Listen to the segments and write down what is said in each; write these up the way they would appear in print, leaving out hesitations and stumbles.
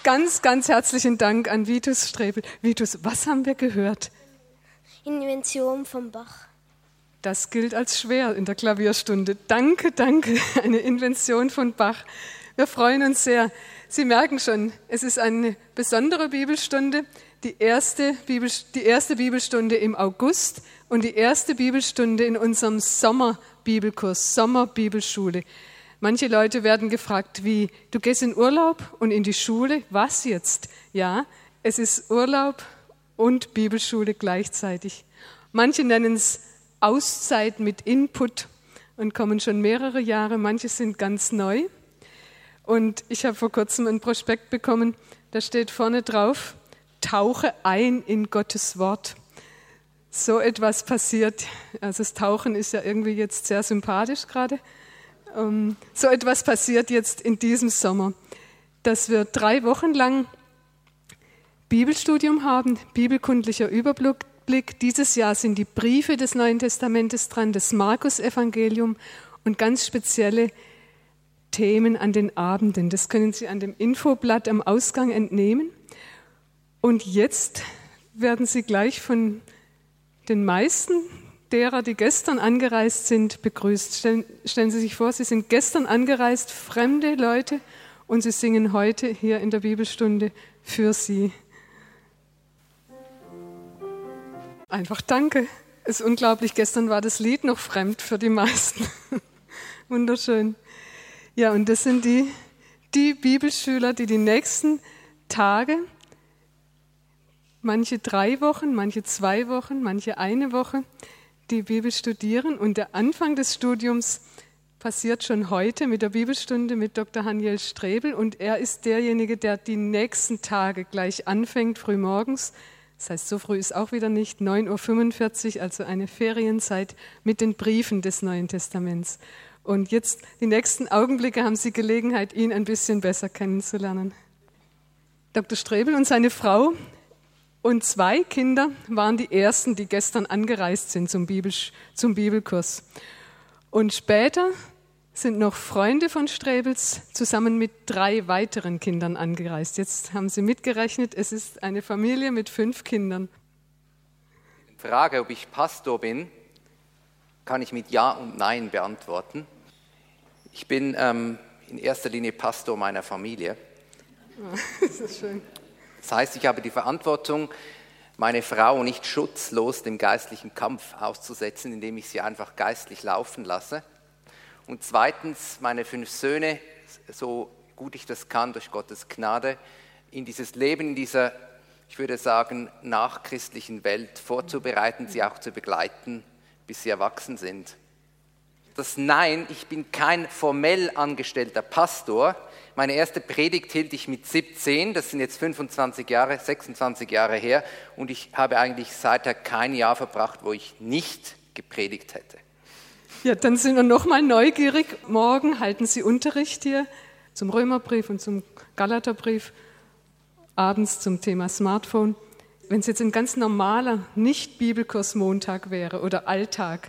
Ganz, ganz herzlichen Dank an Vitus Strebel. Vitus, was haben wir gehört? Invention von Bach. Das gilt als schwer in der Klavierstunde. Danke, danke, eine Invention von Bach. Wir freuen uns sehr. Sie merken schon, es ist eine besondere Bibelstunde, die erste Bibelstunde im August und die erste Bibelstunde in unserem Sommerbibelkurs, Sommerbibelschule. Manche Leute werden gefragt, wie, du gehst in Urlaub und in die Schule, was jetzt? Ja, es ist Urlaub und Bibelschule gleichzeitig. Manche nennen es Auszeit mit Input und kommen schon mehrere Jahre, manche sind ganz neu. Und ich habe vor kurzem ein Prospekt bekommen, da steht vorne drauf, tauche ein in Gottes Wort. So etwas passiert, also das Tauchen ist ja irgendwie jetzt sehr sympathisch gerade. So etwas passiert jetzt in diesem Sommer, dass wir 3 Wochen lang Bibelstudium haben, bibelkundlicher Überblick. Dieses Jahr sind die Briefe des Neuen Testamentes dran, das Markus-Evangelium und ganz spezielle Themen an den Abenden. Das können Sie an dem Infoblatt am Ausgang entnehmen. Und jetzt werden Sie gleich von den meisten derer, die gestern angereist sind, begrüßt. Stellen Sie sich vor, Sie sind gestern angereist, fremde Leute, und Sie singen heute hier in der Bibelstunde für Sie. Einfach danke. Es ist unglaublich, gestern war das Lied noch fremd für die meisten. Wunderschön. Ja, und das sind die Bibelschüler, die nächsten Tage, manche 3 Wochen, manche 2 Wochen, manche 1 Woche, die Bibel studieren. Und der Anfang des Studiums passiert schon heute mit der Bibelstunde mit Dr. Haniel Strebel. Und er ist derjenige, der die nächsten Tage gleich anfängt, frühmorgens. Das heißt, so früh ist auch wieder nicht, 9:45 Uhr, also eine Ferienzeit mit den Briefen des Neuen Testaments. Und jetzt, die nächsten Augenblicke, haben Sie Gelegenheit, ihn ein bisschen besser kennenzulernen. Dr. Strebel und seine Frau und 2 Kinder waren die ersten, die gestern angereist sind zum Bibelkurs. Und später sind noch Freunde von Strebels zusammen mit 3 weiteren Kindern angereist. Jetzt haben Sie mitgerechnet, es ist eine Familie mit 5 Kindern. Die Frage, ob ich Pastor bin, kann ich mit Ja und Nein beantworten. Ich bin in erster Linie Pastor meiner Familie. Das ist schön. Das heißt, ich habe die Verantwortung, meine Frau nicht schutzlos dem geistlichen Kampf auszusetzen, indem ich sie einfach geistlich laufen lasse. Und zweitens, meine 5 Söhne, so gut ich das kann, durch Gottes Gnade, in dieses Leben, in dieser, ich würde sagen, nachchristlichen Welt vorzubereiten, sie auch zu begleiten, bis sie erwachsen sind. Das Nein, ich bin kein formell angestellter Pastor. Meine erste Predigt hielt ich mit 17, das sind jetzt 26 Jahre, 26 Jahre her, und ich habe eigentlich seither kein Jahr verbracht, wo ich nicht gepredigt hätte. Ja, dann sind wir noch mal neugierig. Morgen halten Sie Unterricht hier zum Römerbrief und zum Galaterbrief, abends zum Thema Smartphone. Wenn es jetzt ein ganz normaler Nicht-Bibelkurs Montag wäre oder Alltag,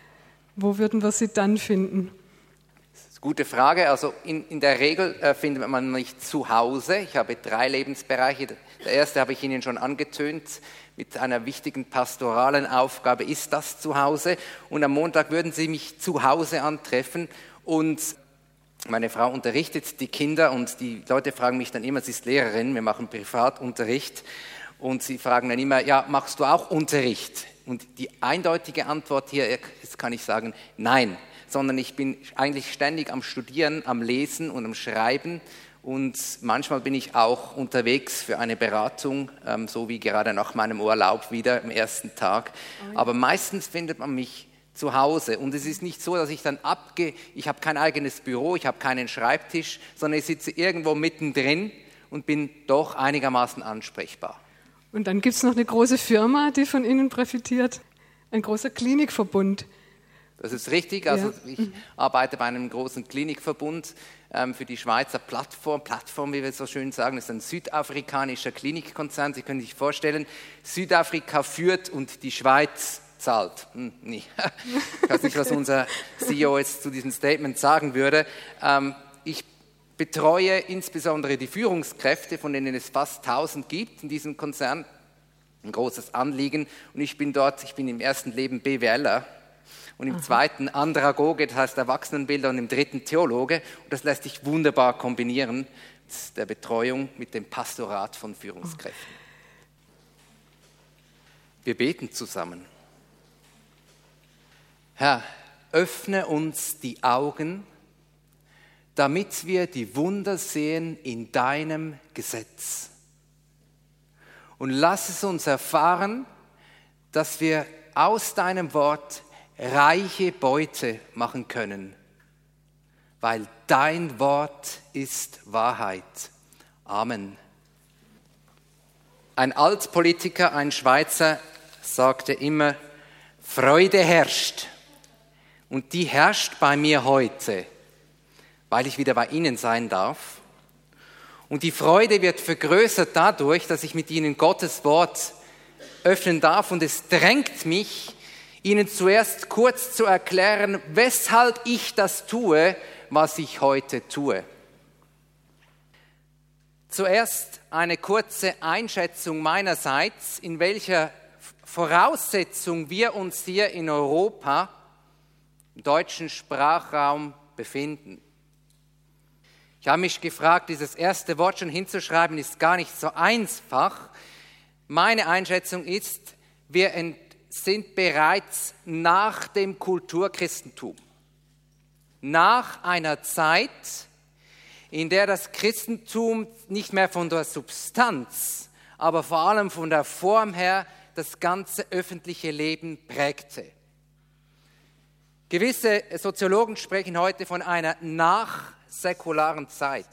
wo würden wir Sie dann finden? Das ist eine gute Frage. Also in der Regel findet man mich zu Hause. Ich habe 3 Lebensbereiche. Der erste habe ich Ihnen schon angetönt. Mit einer wichtigen pastoralen Aufgabe ist das Zuhause. Und am Montag würden Sie mich zu Hause antreffen. Und meine Frau unterrichtet die Kinder und die Leute fragen mich dann immer, sie ist Lehrerin, wir machen Privatunterricht. Und sie fragen dann immer, ja, machst du auch Unterricht? Und die eindeutige Antwort hier, jetzt kann ich sagen, nein. Sondern ich bin eigentlich ständig am Studieren, am Lesen und am Schreiben. Und manchmal bin ich auch unterwegs für eine Beratung, so wie gerade nach meinem Urlaub wieder am ersten Tag. Aber meistens findet man mich zu Hause. Und es ist nicht so, dass ich dann ich habe kein eigenes Büro, ich habe keinen Schreibtisch, sondern ich sitze irgendwo mittendrin und bin doch einigermaßen ansprechbar. Und dann gibt es noch eine große Firma, die von Ihnen profitiert, ein großer Klinikverbund. Das ist richtig, also ich arbeite bei einem großen Klinikverbund für die Schweizer Plattform, wie wir so schön sagen, das ist ein südafrikanischer Klinikkonzern. Sie können sich vorstellen, Südafrika führt und die Schweiz zahlt. Nee. Ich weiß nicht, was unser CEO jetzt zu diesem Statement sagen würde. Ich betreue insbesondere die Führungskräfte, von denen es fast 1000 gibt in diesem Konzern. Ein großes Anliegen. Und ich bin im ersten Leben BWLer und im zweiten Andragoge, das heißt Erwachsenenbilder, und im dritten Theologe. Und das lässt sich wunderbar kombinieren, der Betreuung mit dem Pastorat von Führungskräften. Wir beten zusammen. Herr, öffne uns die Augen, damit wir die Wunder sehen in deinem Gesetz. Und lass es uns erfahren, dass wir aus deinem Wort reiche Beute machen können, weil dein Wort ist Wahrheit. Amen. Ein Altpolitiker, ein Schweizer, sagte immer, Freude herrscht. Und die herrscht bei mir heute, weil ich wieder bei Ihnen sein darf. Und die Freude wird vergrößert dadurch, dass ich mit Ihnen Gottes Wort öffnen darf. Und es drängt mich, Ihnen zuerst kurz zu erklären, weshalb ich das tue, was ich heute tue. Zuerst eine kurze Einschätzung meinerseits, in welcher Voraussetzung wir uns hier in Europa, im deutschen Sprachraum, befinden. Ich habe mich gefragt, dieses erste Wort schon hinzuschreiben, ist gar nicht so einfach. Meine Einschätzung ist, wir sind bereits nach dem Kulturchristentum. Nach einer Zeit, in der das Christentum nicht mehr von der Substanz, aber vor allem von der Form her das ganze öffentliche Leben prägte. Gewisse Soziologen sprechen heute von einer nachsäkularen Zeit.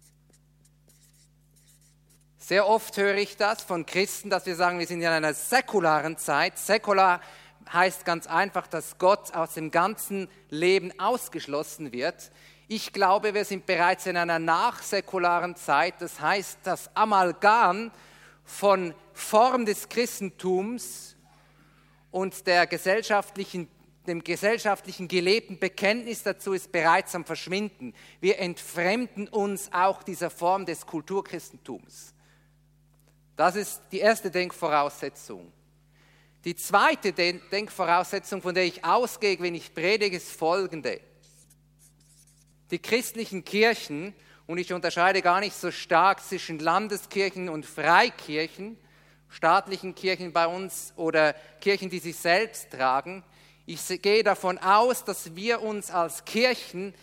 Sehr oft höre ich das von Christen, dass wir sagen, wir sind in einer säkularen Zeit. Säkular heißt ganz einfach, dass Gott aus dem ganzen Leben ausgeschlossen wird. Ich glaube, wir sind bereits in einer nachsäkularen Zeit. Das heißt, das Amalgam von Form des Christentums und dem gesellschaftlichen gelebten Bekenntnis dazu ist bereits am Verschwinden. Wir entfremden uns auch dieser Form des Kulturchristentums. Das ist die erste Denkvoraussetzung. Die zweite Denkvoraussetzung, von der ich ausgehe, wenn ich predige, ist folgende. Die christlichen Kirchen, und ich unterscheide gar nicht so stark zwischen Landeskirchen und Freikirchen, staatlichen Kirchen bei uns oder Kirchen, die sich selbst tragen. Ich gehe davon aus, dass wir uns als Kirchen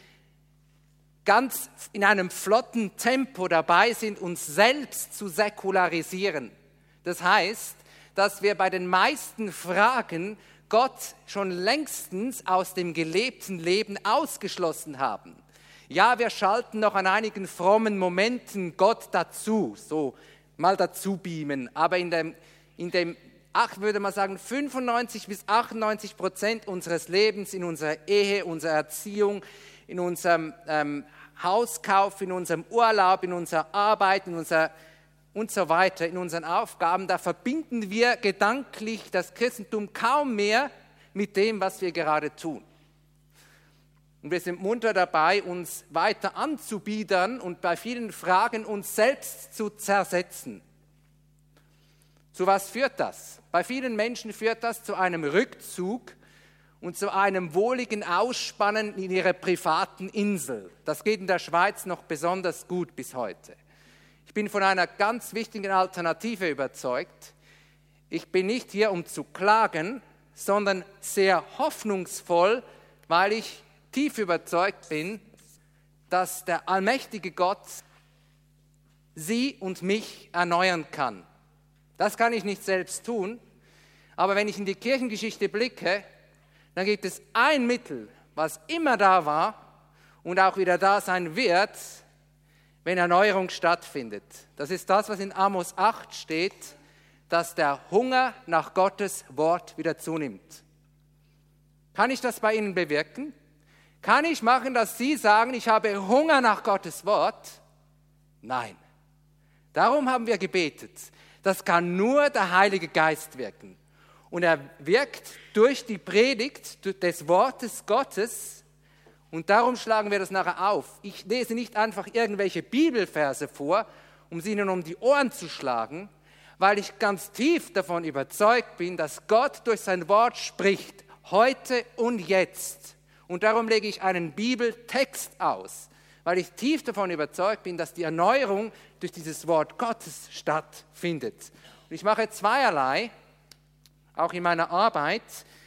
ganz in einem flotten Tempo dabei sind, uns selbst zu säkularisieren. Das heißt, dass wir bei den meisten Fragen Gott schon längstens aus dem gelebten Leben ausgeschlossen haben. Ja, wir schalten noch an einigen frommen Momenten Gott dazu, so mal dazu beamen, aber in dem würde man sagen, 95-98% unseres Lebens in unserer Ehe, unserer Erziehung, in unserem Hauskauf, in unserem Urlaub, in unserer Arbeit, und so weiter, in unseren Aufgaben, da verbinden wir gedanklich das Christentum kaum mehr mit dem, was wir gerade tun. Und wir sind munter dabei, uns weiter anzubiedern und bei vielen Fragen uns selbst zu zersetzen. Zu was führt das? Bei vielen Menschen führt das zu einem Rückzug und zu einem wohligen Ausspannen in ihrer privaten Insel. Das geht in der Schweiz noch besonders gut bis heute. Ich bin von einer ganz wichtigen Alternative überzeugt. Ich bin nicht hier, um zu klagen, sondern sehr hoffnungsvoll, weil ich tief überzeugt bin, dass der allmächtige Gott Sie und mich erneuern kann. Das kann ich nicht selbst tun, aber wenn ich in die Kirchengeschichte blicke, dann gibt es ein Mittel, was immer da war und auch wieder da sein wird, wenn Erneuerung stattfindet. Das ist das, was in Amos 8 steht, dass der Hunger nach Gottes Wort wieder zunimmt. Kann ich das bei Ihnen bewirken? Kann ich machen, dass Sie sagen, ich habe Hunger nach Gottes Wort? Nein. Darum haben wir gebetet. Das kann nur der Heilige Geist wirken. Und er wirkt durch die Predigt des Wortes Gottes Und darum schlagen wir das nachher auf. Ich lese nicht einfach irgendwelche Bibelverse vor, um sie Ihnen um die Ohren zu schlagen, weil ich ganz tief davon überzeugt bin, dass Gott durch sein Wort spricht, heute und jetzt. Und darum lege ich einen Bibeltext aus, weil ich tief davon überzeugt bin, dass die Erneuerung durch dieses Wort Gottes stattfindet. Und ich mache zweierlei, auch in meiner Arbeit,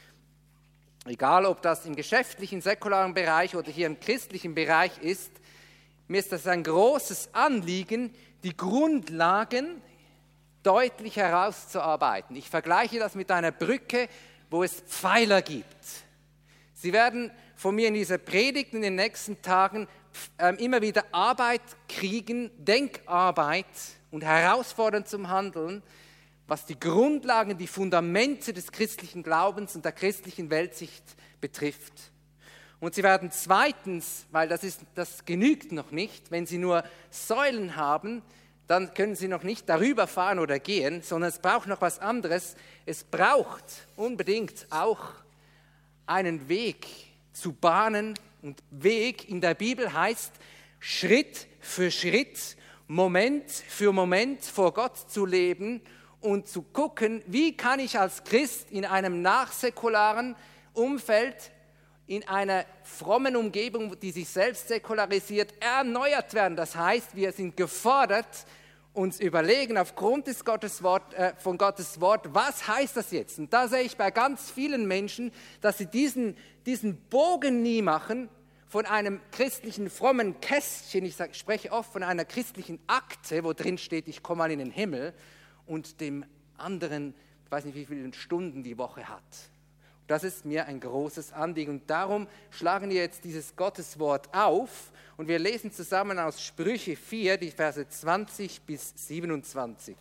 egal ob das im geschäftlichen, säkularen Bereich oder hier im christlichen Bereich ist, mir ist das ein großes Anliegen, die Grundlagen deutlich herauszuarbeiten. Ich vergleiche das mit einer Brücke, wo es Pfeiler gibt. Sie werden von mir in dieser Predigt in den nächsten Tagen immer wieder Arbeit kriegen, Denkarbeit und herausfordern zum Handeln, was die Grundlagen, die Fundamente des christlichen Glaubens und der christlichen Weltsicht betrifft. Und Sie werden zweitens, weil das genügt noch nicht, wenn Sie nur Säulen haben, dann können Sie noch nicht darüber fahren oder gehen, sondern es braucht noch was anderes. Es braucht unbedingt auch einen Weg zu bahnen. Und Weg in der Bibel heißt, Schritt für Schritt, Moment für Moment vor Gott zu leben und zu gucken, wie kann ich als Christ in einem nachsäkularen Umfeld, in einer frommen Umgebung, die sich selbst säkularisiert, erneuert werden. Das heißt, wir sind gefordert, uns überlegen aufgrund von Gottes Wort, was heißt das jetzt? Und da sehe ich bei ganz vielen Menschen, dass sie diesen Bogen nie machen von einem christlichen frommen Kästchen, ich spreche oft von einer christlichen Akte, wo drin steht, ich komme mal in den Himmel, und dem anderen, ich weiß nicht, wie viele Stunden die Woche hat. Das ist mir ein großes Anliegen. Und darum schlagen wir jetzt dieses Gotteswort auf und wir lesen zusammen aus Sprüche 4, die Verse 20 bis 27.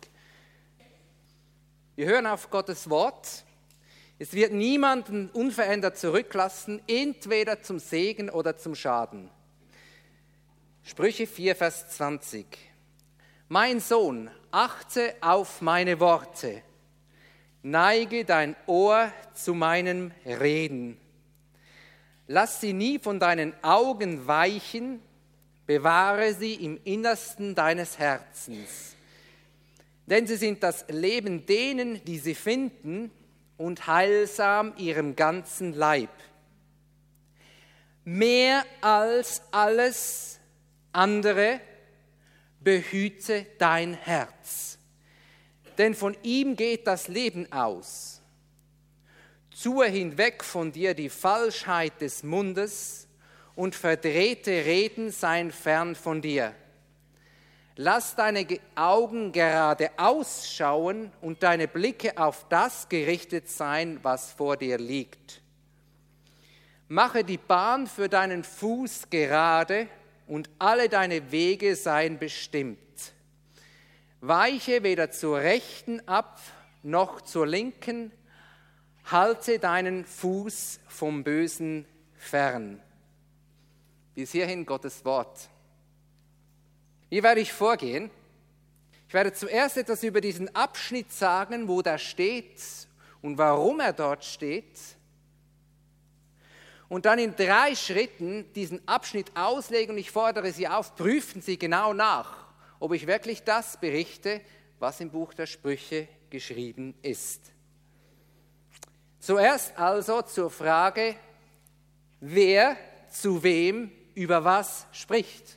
Wir hören auf Gottes Wort. Es wird niemanden unverändert zurücklassen, entweder zum Segen oder zum Schaden. Sprüche 4, Vers 20. Mein Sohn, achte auf meine Worte. Neige dein Ohr zu meinem Reden. Lass sie nie von deinen Augen weichen, bewahre sie im Innersten deines Herzens. Denn sie sind das Leben denen, die sie finden, und heilsam ihrem ganzen Leib. Mehr als alles andere behüte dein Herz. Denn von ihm geht das Leben aus. Tue hinweg von dir die Falschheit des Mundes und verdrehte Reden seien fern von dir. Lass deine Augen gerade ausschauen und deine Blicke auf das gerichtet sein, was vor dir liegt. Mache die Bahn für deinen Fuß gerade und alle deine Wege seien bestimmt. Weiche weder zur Rechten ab, noch zur Linken, halte deinen Fuß vom Bösen fern. Bis hierhin Gottes Wort. Wie werde ich vorgehen? Ich werde zuerst etwas über diesen Abschnitt sagen, wo der steht und warum er dort steht. Und dann in 3 Schritten diesen Abschnitt auslegen und ich fordere Sie auf, prüfen Sie genau nach, ob ich wirklich das berichte, was im Buch der Sprüche geschrieben ist. Zuerst also zur Frage, wer zu wem über was spricht.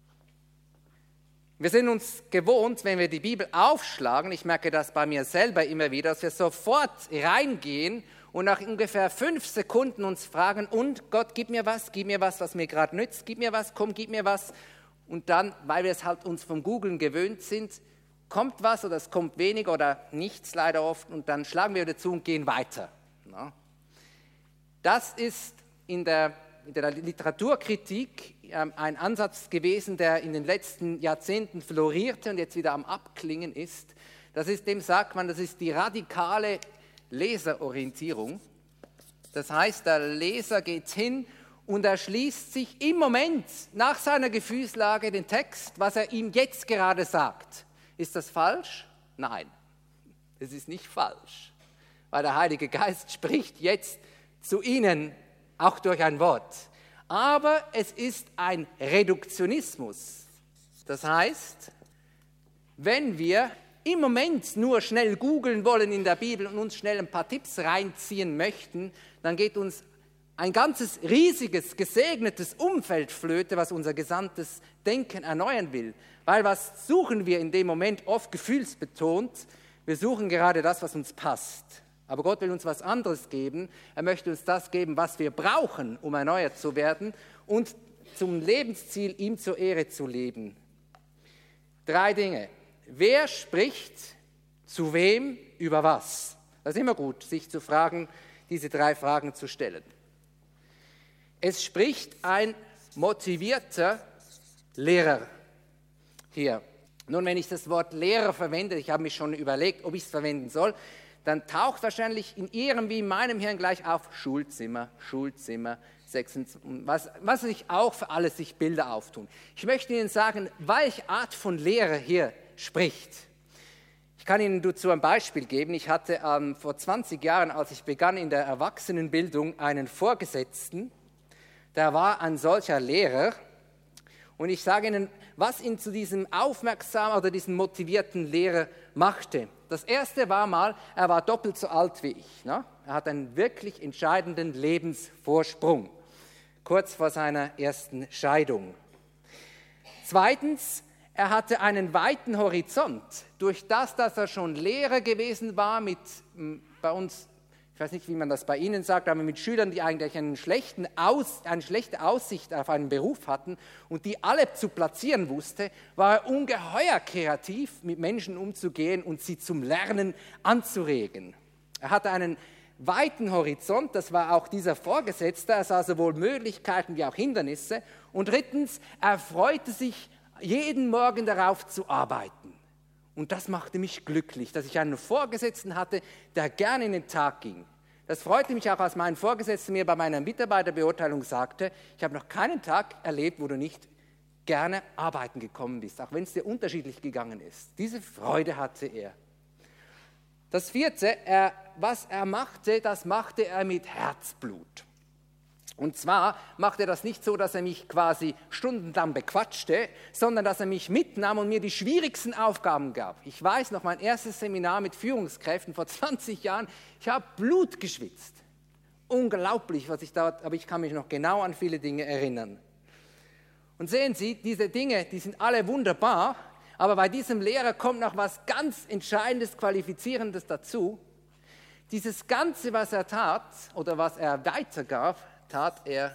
Wir sind uns gewohnt, wenn wir die Bibel aufschlagen, ich merke das bei mir selber immer wieder, dass wir sofort reingehen und nach ungefähr 5 Sekunden uns fragen, und Gott, gib mir was, was mir gerade nützt, gib mir was, komm, gib mir was. Und dann, weil wir es halt uns vom Googlen gewöhnt sind, kommt was oder es kommt wenig oder nichts leider oft und dann schlagen wir wieder zu und gehen weiter. Ja. Das ist in der Literaturkritik ein Ansatz gewesen, der in den letzten Jahrzehnten florierte und jetzt wieder am Abklingen ist. Dem sagt man, das ist die radikale Leserorientierung. Das heißt, der Leser geht hin und er schließt sich im Moment nach seiner Gefühlslage den Text, was er ihm jetzt gerade sagt. Ist das falsch? Nein, es ist nicht falsch, weil der Heilige Geist spricht jetzt zu Ihnen, auch durch ein Wort. aber es ist ein Reduktionismus. Das heißt, wenn wir im Moment nur schnell googeln wollen in der Bibel und uns schnell ein paar Tipps reinziehen möchten, dann geht uns ein ganzes, riesiges, gesegnetes Umfeld flöte, was unser gesamtes Denken erneuern will. Weil was suchen wir in dem Moment? Oft gefühlsbetont. Wir suchen gerade das, was uns passt. Aber Gott will uns was anderes geben. Er möchte uns das geben, was wir brauchen, um erneuert zu werden und zum Lebensziel, ihm zur Ehre zu leben. 3 Dinge. Wer spricht zu wem über was? Das ist immer gut, sich zu fragen, diese 3 Fragen zu stellen. Es spricht ein motivierter Lehrer hier. Nun, wenn ich das Wort Lehrer verwende, ich habe mich schon überlegt, ob ich es verwenden soll, dann taucht wahrscheinlich in Ihrem wie in meinem Hirn gleich auf Schulzimmer, 26, was sich auch für alles sich Bilder auftun. Ich möchte Ihnen sagen, welche Art von Lehre hier spricht. Ich kann Ihnen dazu ein Beispiel geben. Ich hatte vor 20 Jahren, als ich begann in der Erwachsenenbildung, einen Vorgesetzten, der war ein solcher Lehrer. Und ich sage Ihnen, was ihn zu diesem aufmerksamen oder diesem motivierten Lehrer machte. Das erste war mal, er war doppelt so alt wie ich. Ne? Er hat einen wirklich entscheidenden Lebensvorsprung, kurz vor seiner ersten Scheidung. Zweitens, er hatte einen weiten Horizont. Durch das, dass er schon Lehrer gewesen war mit bei uns, ich weiß nicht, wie man das bei Ihnen sagt, aber mit Schülern, die eigentlich eine schlechte Aussicht auf einen Beruf hatten und die alle zu platzieren wusste, war er ungeheuer kreativ, mit Menschen umzugehen und sie zum Lernen anzuregen. Er hatte einen weiten Horizont, das war auch dieser Vorgesetzte, er sah sowohl Möglichkeiten wie auch Hindernisse. Und drittens, er freute sich jeden Morgen darauf zu arbeiten. Und das machte mich glücklich, dass ich einen Vorgesetzten hatte, der gerne in den Tag ging. Das freute mich auch, als mein Vorgesetzter mir bei meiner Mitarbeiterbeurteilung sagte, ich habe noch keinen Tag erlebt, wo du nicht gerne arbeiten gekommen bist, auch wenn es dir unterschiedlich gegangen ist. Diese Freude hatte er. Das vierte, was er machte, das machte er mit Herzblut. Und zwar machte er das nicht so, dass er mich quasi stundenlang bequatschte, sondern dass er mich mitnahm und mir die schwierigsten Aufgaben gab. Ich weiß noch, mein erstes Seminar mit Führungskräften vor 20 Jahren, ich habe Blut geschwitzt. Unglaublich, was ich dort, aber ich kann mich noch genau an viele Dinge erinnern. Und sehen Sie, diese Dinge, die sind alle wunderbar, aber bei diesem Lehrer kommt noch was ganz Entscheidendes, Qualifizierendes dazu. Dieses Ganze, was er tat oder was er weitergab, tat er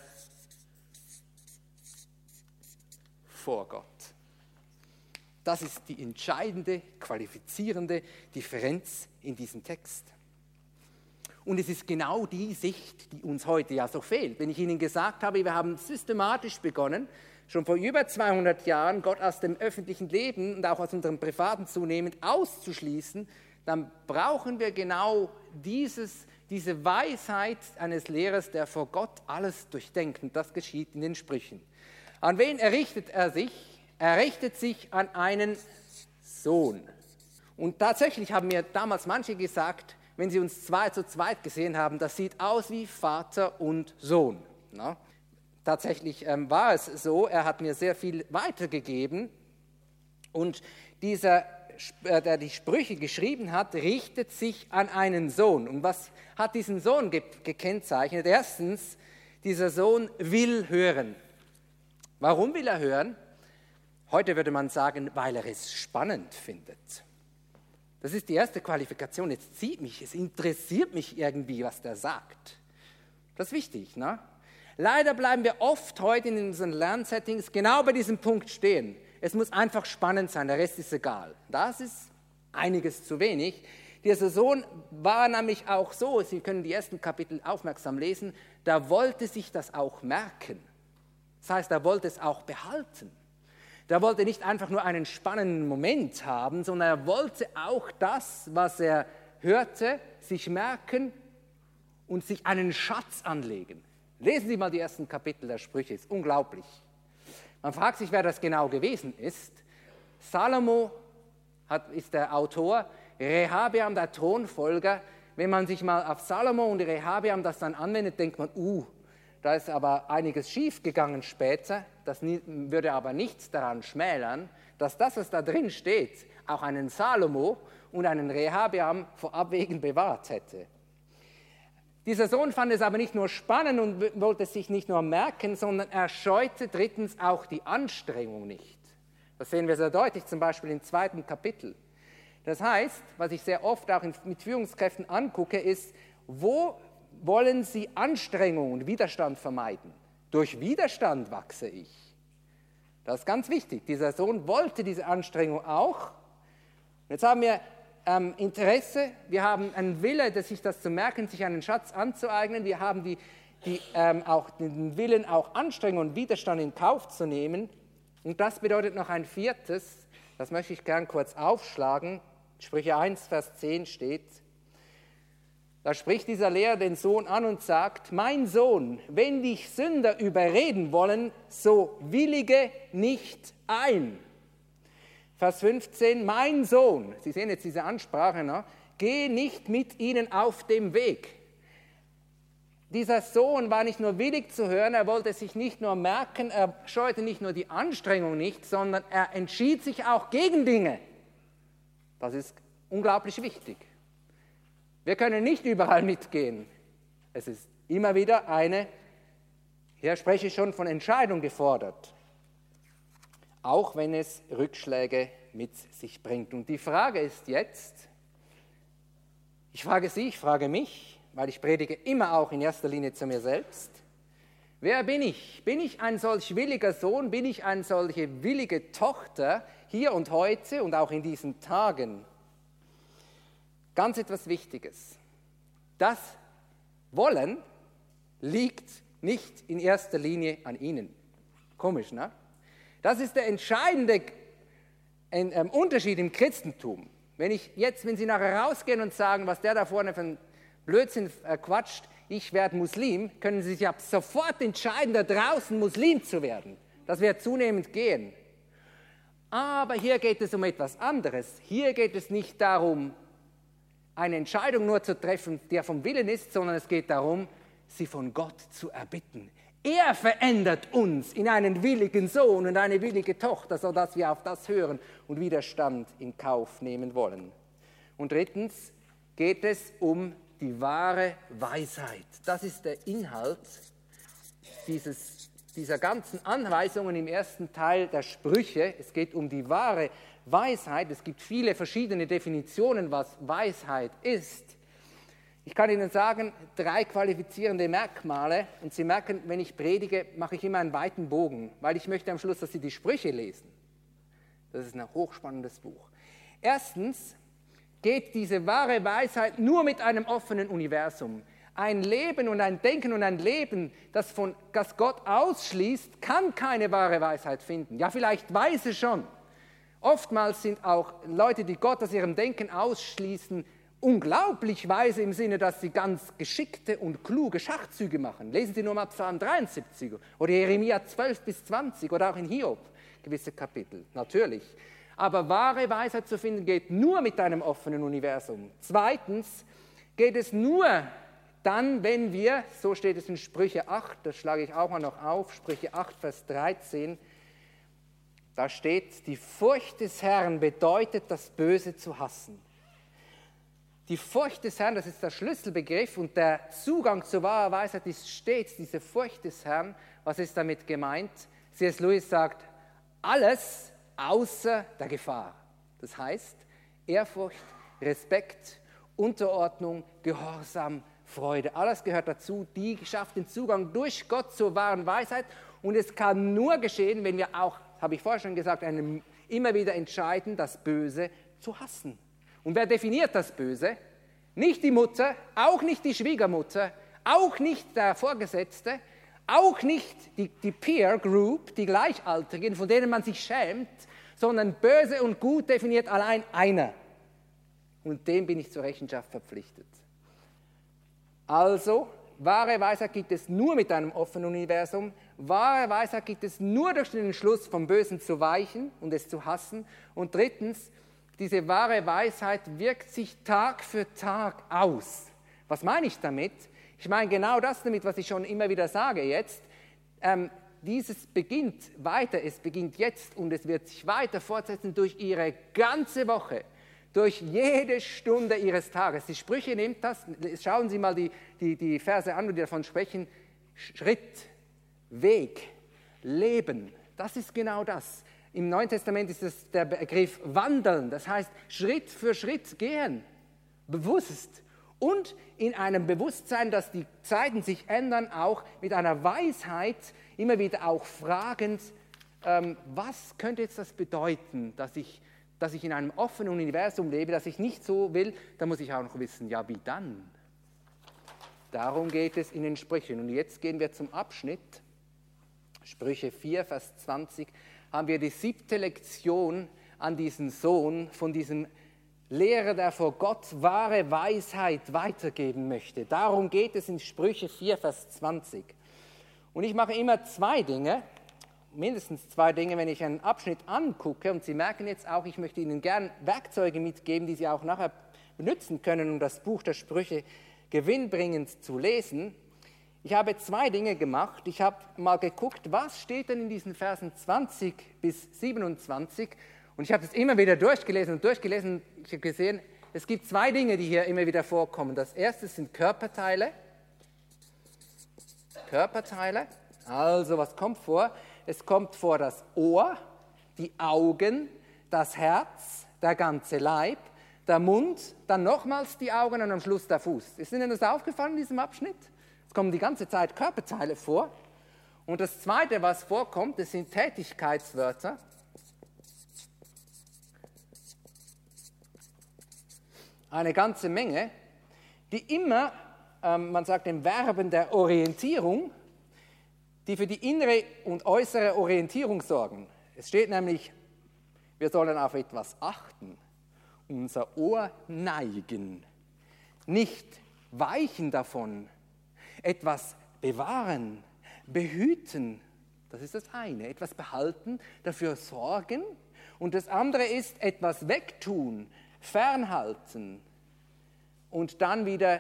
vor Gott. Das ist die entscheidende, qualifizierende Differenz in diesem Text. Und es ist genau die Sicht, die uns heute ja so fehlt. Wenn ich Ihnen gesagt habe, wir haben systematisch begonnen, schon vor über 200 Jahren Gott aus dem öffentlichen Leben und auch aus unserem privaten zunehmend auszuschließen, dann brauchen wir genau diese Weisheit eines Lehrers, der vor Gott alles durchdenkt. Und das geschieht in den Sprüchen. An wen richtet er sich? Er richtet sich an einen Sohn. Und tatsächlich haben mir damals manche gesagt, wenn sie uns zu zweit gesehen haben, das sieht aus wie Vater und Sohn. Na? Tatsächlich war es so, er hat mir sehr viel weitergegeben. Und der die Sprüche geschrieben hat, richtet sich an einen Sohn. Und was hat diesen Sohn gekennzeichnet? Erstens, dieser Sohn will hören. Warum will er hören? Heute würde man sagen, weil er es spannend findet. Das ist die erste Qualifikation. Es interessiert mich irgendwie, was der sagt. Das ist wichtig, ne? Leider bleiben wir oft heute in unseren Lernsettings genau bei diesem Punkt stehen. Es muss einfach spannend sein, der Rest ist egal. Das ist einiges zu wenig. Dieser Sohn war nämlich auch so, Sie können die ersten Kapitel aufmerksam lesen, da wollte sich das auch merken. Das heißt, er wollte es auch behalten. Der wollte nicht einfach nur einen spannenden Moment haben, sondern er wollte auch das, was er hörte, sich merken und sich einen Schatz anlegen. Lesen Sie mal die ersten Kapitel der Sprüche, ist unglaublich. Man fragt sich, wer das genau gewesen ist. Salomo ist der Autor, Rehabeam der Thronfolger. Wenn man sich mal auf Salomo und Rehabeam das dann anwendet, denkt man, Da ist aber einiges schief gegangen später. Das würde aber nichts daran schmälern, dass das, was da drin steht, auch einen Salomo und einen Rehabeam vor Abwägen bewahrt hätte. Dieser Sohn fand es aber nicht nur spannend und wollte es sich nicht nur merken, sondern er scheute drittens auch die Anstrengung nicht. Das sehen wir sehr deutlich, zum Beispiel im 2. Kapitel. Das heißt, was ich sehr oft auch mit Führungskräften angucke, ist, wo wollen sie Anstrengung und Widerstand vermeiden? Durch Widerstand wachse ich. Das ist ganz wichtig. Dieser Sohn wollte diese Anstrengung auch. Jetzt haben wir Interesse, wir haben einen Wille, sich das zu merken, sich einen Schatz anzueignen. Wir haben auch den Willen, auch Anstrengung und Widerstand in Kauf zu nehmen. Und das bedeutet noch ein viertes, das möchte ich gern kurz aufschlagen. Sprüche 1, Vers 10 steht, da spricht dieser Lehrer den Sohn an und sagt, mein Sohn, wenn dich Sünder überreden wollen, so willige nicht ein. Vers 15, mein Sohn, Sie sehen jetzt diese Ansprache, ne? Geh nicht mit ihnen auf dem Weg. Dieser Sohn war nicht nur willig zu hören, er wollte sich nicht nur merken, er scheute nicht nur die Anstrengung nicht, sondern er entschied sich auch gegen Dinge. Das ist unglaublich wichtig. Wir können nicht überall mitgehen. Es ist immer wieder hier spreche ich schon von Entscheidung gefordert, auch wenn es Rückschläge mit sich bringt. Und die Frage ist jetzt, ich frage Sie, ich frage mich, weil ich predige immer auch in erster Linie zu mir selbst, wer bin ich? Bin ich ein solch williger Sohn? Bin ich eine solche willige Tochter hier und heute und auch in diesen Tagen? Ganz etwas Wichtiges. Das Wollen liegt nicht in erster Linie an Ihnen. Komisch, ne? Das ist der entscheidende Unterschied im Christentum. Wenn Sie nachher rausgehen und sagen, was der da vorne für ein Blödsinn quatscht, ich werde Muslim, können Sie sich ab sofort entscheiden, da draußen Muslim zu werden. Das wird zunehmend gehen. Aber hier geht es um etwas anderes. Hier geht es nicht darum, eine Entscheidung nur zu treffen, die vom Willen ist, sondern es geht darum, sie von Gott zu erbitten. Er verändert uns in einen willigen Sohn und eine willige Tochter, sodass wir auf das hören und Widerstand in Kauf nehmen wollen. Und drittens geht es um die wahre Weisheit. Das ist der Inhalt dieser ganzen Anweisungen im ersten Teil der Sprüche. Es geht um die wahre Weisheit. Es gibt viele verschiedene Definitionen, was Weisheit ist. Ich kann Ihnen sagen, 3 qualifizierende Merkmale. Und Sie merken, wenn ich predige, mache ich immer einen weiten Bogen, weil ich möchte am Schluss, dass Sie die Sprüche lesen. Das ist ein hochspannendes Buch. Erstens geht diese wahre Weisheit nur mit einem offenen Universum. Ein Leben und ein Denken und ein Leben, das Gott ausschließt, kann keine wahre Weisheit finden. Ja, vielleicht Weise schon. Oftmals sind auch Leute, die Gott aus ihrem Denken ausschließen, unglaublich weise im Sinne, dass sie ganz geschickte und kluge Schachzüge machen. Lesen Sie nur mal Psalm 73 oder Jeremia 12 bis 20 oder auch in Hiob gewisse Kapitel, natürlich. Aber wahre Weisheit zu finden geht nur mit einem offenen Universum. Zweitens geht es nur dann, wenn wir, so steht es in Sprüche 8, das schlage ich auch mal noch auf, Sprüche 8, Vers 13, da steht, die Furcht des Herrn bedeutet, das Böse zu hassen. Die Furcht des Herrn, das ist der Schlüsselbegriff und der Zugang zur wahren Weisheit ist stets diese Furcht des Herrn. Was ist damit gemeint? C.S. Lewis sagt, alles außer der Gefahr. Das heißt, Ehrfurcht, Respekt, Unterordnung, Gehorsam, Freude. Alles gehört dazu. Die schafft den Zugang durch Gott zur wahren Weisheit. Und es kann nur geschehen, wenn wir auch, habe ich vorher schon gesagt, immer wieder entscheiden, das Böse zu hassen. Und wer definiert das Böse? Nicht die Mutter, auch nicht die Schwiegermutter, auch nicht der Vorgesetzte, auch nicht die Peer Group, die Gleichaltrigen, von denen man sich schämt, sondern böse und gut definiert allein einer. Und dem bin ich zur Rechenschaft verpflichtet. Also, wahre Weisheit gibt es nur mit einem offenen Universum. Wahre Weisheit gibt es nur durch den Entschluss, vom Bösen zu weichen und es zu hassen. Und drittens, diese wahre Weisheit wirkt sich Tag für Tag aus. Was meine ich damit? Ich meine genau das damit, was ich schon immer wieder sage jetzt. Dieses beginnt weiter, es beginnt jetzt und es wird sich weiter fortsetzen durch Ihre ganze Woche, durch jede Stunde Ihres Tages. Die Sprüche nimmt das, schauen Sie mal die Verse an, die davon sprechen, Schritt, Weg, Leben, das ist genau das. Im Neuen Testament ist es der Begriff wandeln, das heißt Schritt für Schritt gehen, bewusst und in einem Bewusstsein, dass die Zeiten sich ändern, auch mit einer Weisheit, immer wieder auch fragend, was könnte jetzt das bedeuten, dass ich in einem offenen Universum lebe, dass ich nicht so will, da muss ich auch noch wissen, ja wie dann? Darum geht es in den Sprüchen. Und jetzt gehen wir zum Abschnitt, Sprüche 4, Vers 20, haben wir die 7. Lektion an diesen Sohn von diesem Lehrer, der vor Gott wahre Weisheit weitergeben möchte. Darum geht es in Sprüche 4, Vers 20. Und ich mache immer 2 Dinge, mindestens 2 Dinge, wenn ich einen Abschnitt angucke. Und Sie merken jetzt auch, ich möchte Ihnen gern Werkzeuge mitgeben, die Sie auch nachher benutzen können, um das Buch der Sprüche gewinnbringend zu lesen. Ich habe 2 Dinge gemacht. Ich habe mal geguckt, was steht denn in diesen Versen 20 bis 27. Und ich habe das immer wieder durchgelesen. Ich habe gesehen, es gibt 2 Dinge, die hier immer wieder vorkommen. Das erste sind Körperteile. Also, was kommt vor? Es kommt vor das Ohr, die Augen, das Herz, der ganze Leib, der Mund, dann nochmals die Augen und am Schluss der Fuß. Ist Ihnen das aufgefallen in diesem Abschnitt? Es kommen die ganze Zeit Körperteile vor. Und das Zweite, was vorkommt, das sind Tätigkeitswörter. Eine ganze Menge, die immer, man sagt den Verben der Orientierung, die für die innere und äußere Orientierung sorgen. Es steht nämlich, wir sollen auf etwas achten, unser Ohr neigen, nicht weichen davon, etwas bewahren, behüten, das ist das eine, etwas behalten, dafür sorgen und das andere ist etwas wegtun, fernhalten und dann wieder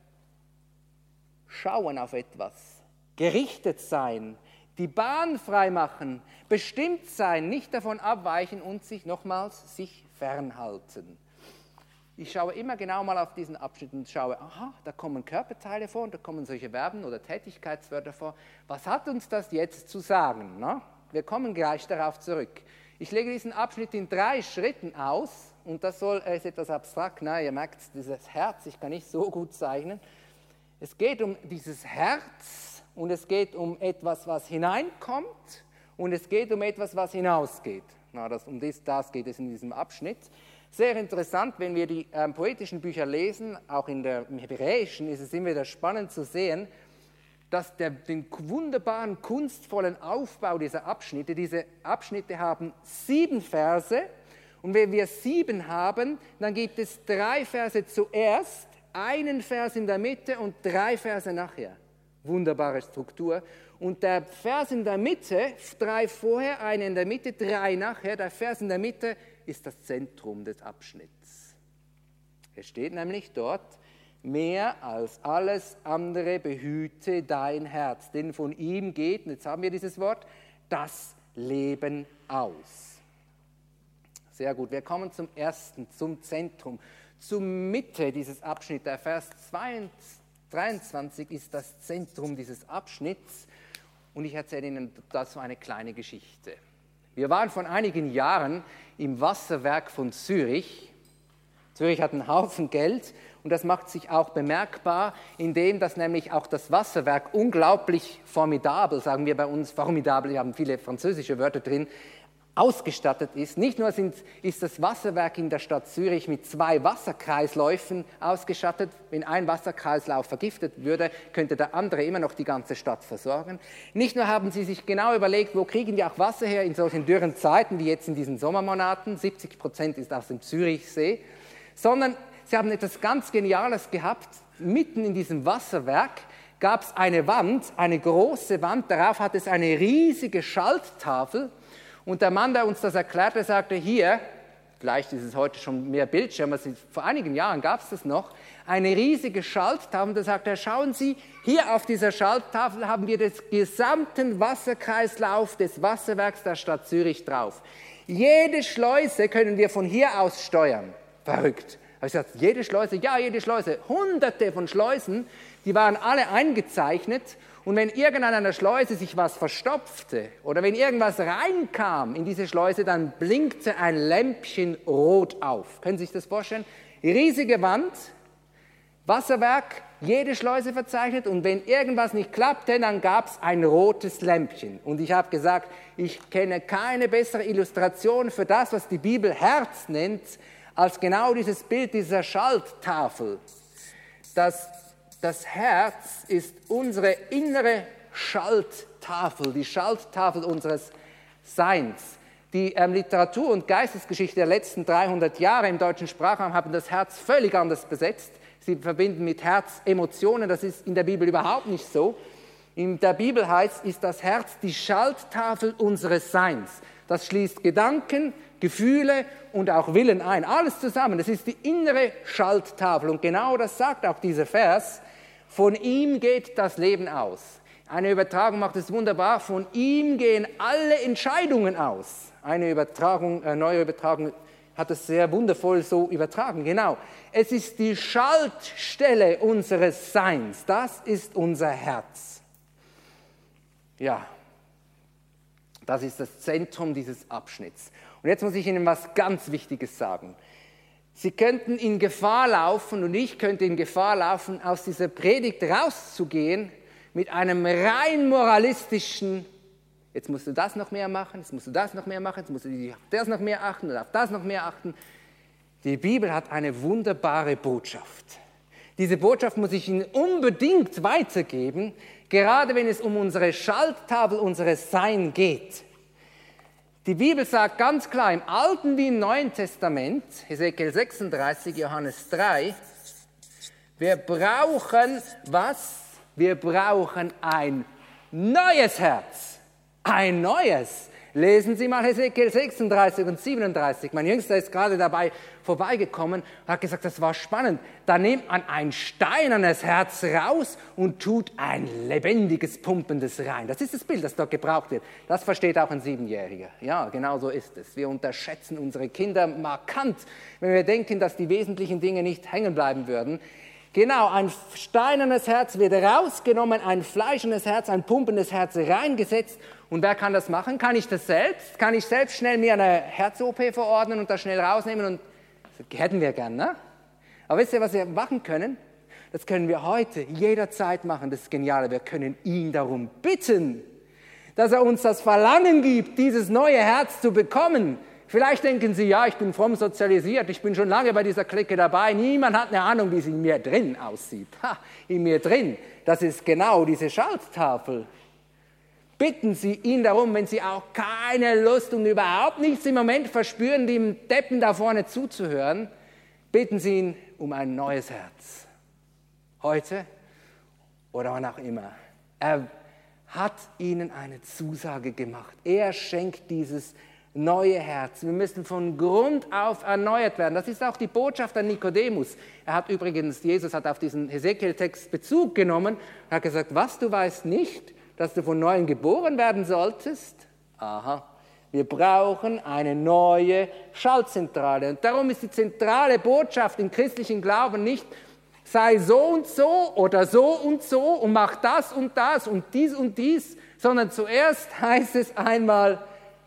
schauen auf etwas, gerichtet sein, die Bahn freimachen, bestimmt sein, nicht davon abweichen und sich fernhalten. Ich schaue immer genau mal auf diesen Abschnitt und schaue, aha, da kommen Körperteile vor und da kommen solche Verben oder Tätigkeitswörter vor. Was hat uns das jetzt zu sagen? Na? Wir kommen gleich darauf zurück. Ich lege diesen Abschnitt in 3 Schritten aus und das ist etwas abstrakt. Na, ihr merkt, dieses Herz, ich kann nicht so gut zeichnen. Es geht um dieses Herz und es geht um etwas, was hineinkommt und es geht um etwas, was hinausgeht. Na, um das geht es in diesem Abschnitt. Sehr interessant, wenn wir die poetischen Bücher lesen, auch im Hebräischen ist es immer wieder spannend zu sehen, dass den wunderbaren, kunstvollen Aufbau dieser Abschnitte, diese Abschnitte haben 7 Verse und wenn wir 7 haben, dann gibt es 3 Verse zuerst, einen Vers in der Mitte und 3 Verse nachher. Wunderbare Struktur. Und der Vers in der Mitte, 3 vorher, einen in der Mitte, 3 nachher, der Vers in der Mitte ist das Zentrum des Abschnitts. Es steht nämlich dort, mehr als alles andere behüte dein Herz, denn von ihm geht, und jetzt haben wir dieses Wort, das Leben aus. Sehr gut, wir kommen zum ersten, zum Zentrum, zur Mitte dieses Abschnitts. Der Vers 23 ist das Zentrum dieses Abschnitts und ich erzähle Ihnen dazu eine kleine Geschichte. Wir waren vor einigen Jahren im Wasserwerk von Zürich. Zürich hat einen Haufen Geld und das macht sich auch bemerkbar, indem das nämlich auch das Wasserwerk unglaublich formidabel, sagen wir bei uns formidabel, wir haben viele französische Wörter drin, ausgestattet ist. Nicht nur ist das Wasserwerk in der Stadt Zürich mit 2 Wasserkreisläufen ausgestattet. Wenn ein Wasserkreislauf vergiftet würde, könnte der andere immer noch die ganze Stadt versorgen. Nicht nur haben sie sich genau überlegt, wo kriegen die auch Wasser her in solchen dürren Zeiten wie jetzt in diesen Sommermonaten, 70% ist aus dem Zürichsee, sondern sie haben etwas ganz Geniales gehabt. Mitten in diesem Wasserwerk gab es eine Wand, eine große Wand, darauf hat es eine riesige Schalttafel. Und der Mann, der uns das erklärte, sagte, hier, vielleicht ist es heute schon mehr Bildschirme, vor einigen Jahren gab es das noch, eine riesige Schalttafel, da sagt er, schauen Sie, hier auf dieser Schalttafel haben wir den gesamten Wasserkreislauf des Wasserwerks der Stadt Zürich drauf. Jede Schleuse können wir von hier aus steuern. Verrückt. Da habe ich gesagt, jede Schleuse? Ja, jede Schleuse. Hunderte von Schleusen, die waren alle eingezeichnet. Und wenn irgendeiner Schleuse sich was verstopfte oder wenn irgendwas reinkam in diese Schleuse, dann blinkte ein Lämpchen rot auf. Können Sie sich das vorstellen? Riesige Wand, Wasserwerk, jede Schleuse verzeichnet und wenn irgendwas nicht klappte, dann gab es ein rotes Lämpchen. Und ich habe gesagt, ich kenne keine bessere Illustration für das, was die Bibel Herz nennt, als genau dieses Bild dieser Schalttafel. Das Herz ist unsere innere Schalttafel, die Schalttafel unseres Seins. Die Literatur- und Geistesgeschichte der letzten 300 Jahre im deutschen Sprachraum haben das Herz völlig anders besetzt. Sie verbinden mit Herz Emotionen, das ist in der Bibel überhaupt nicht so. In der Bibel ist das Herz die Schalttafel unseres Seins. Das schließt Gedanken, Gefühle und auch Willen ein. Alles zusammen, das ist die innere Schalttafel. Und genau das sagt auch dieser Vers. Von ihm geht das Leben aus. Eine Übertragung macht es wunderbar. Von ihm gehen alle Entscheidungen aus. Eine neue Übertragung hat es sehr wundervoll so übertragen. Genau. Es ist die Schaltstelle unseres Seins. Das ist unser Herz. Ja, das ist das Zentrum dieses Abschnitts. Und jetzt muss ich Ihnen was ganz Wichtiges sagen. Sie könnten in Gefahr laufen und ich könnte in Gefahr laufen, aus dieser Predigt rauszugehen mit einem rein moralistischen, jetzt musst du das noch mehr machen, jetzt musst du das noch mehr machen, jetzt musst du auf das noch mehr achten und auf das noch mehr achten. Die Bibel hat eine wunderbare Botschaft. Diese Botschaft muss ich Ihnen unbedingt weitergeben, gerade wenn es um unsere Schalttafel, unseres Sein geht. Die Bibel sagt ganz klar im Alten wie im Neuen Testament, Hesekiel 36, Johannes 3, wir brauchen was? Wir brauchen ein neues Herz. Ein neues. Lesen Sie mal Hesekiel 36 und 37. Mein Jüngster ist gerade dabei vorbeigekommen und hat gesagt, das war spannend. Da nimmt man ein steinernes Herz raus und tut ein lebendiges, pumpendes rein. Das ist das Bild, das dort gebraucht wird. Das versteht auch ein 7-Jähriger. Ja, genau so ist es. Wir unterschätzen unsere Kinder markant, wenn wir denken, dass die wesentlichen Dinge nicht hängen bleiben würden. Genau, ein steinernes Herz wird rausgenommen, ein fleischendes Herz, ein pumpendes Herz reingesetzt. Und wer kann das machen? Kann ich das selbst? Kann ich selbst schnell mir eine Herz-OP verordnen und das schnell rausnehmen? Und das hätten wir gern, ne? Aber wisst ihr, was wir machen können? Das können wir heute jederzeit machen. Das ist genial. Wir können ihn darum bitten, dass er uns das Verlangen gibt, dieses neue Herz zu bekommen. Vielleicht denken Sie, ja, ich bin fromm sozialisiert, ich bin schon lange bei dieser Clique dabei, niemand hat eine Ahnung, wie es in mir drin aussieht. In mir drin, das ist genau diese Schalttafel. Bitten Sie ihn darum, wenn Sie auch keine Lust und überhaupt nichts im Moment verspüren, dem Deppen da vorne zuzuhören, bitten Sie ihn um ein neues Herz. Heute oder wann auch immer. Er hat Ihnen eine Zusage gemacht. Er schenkt dieses neue Herz. Wir müssen von Grund auf erneuert werden. Das ist auch die Botschaft an Nikodemus. Jesus hat auf diesen Hesekiel-Text Bezug genommen und hat gesagt, was, du weißt nicht, dass du von Neuem geboren werden solltest? Aha, wir brauchen eine neue Schaltzentrale. Und darum ist die zentrale Botschaft im christlichen Glauben nicht, sei so und so oder so und mach das und dies, sondern zuerst heißt es einmal,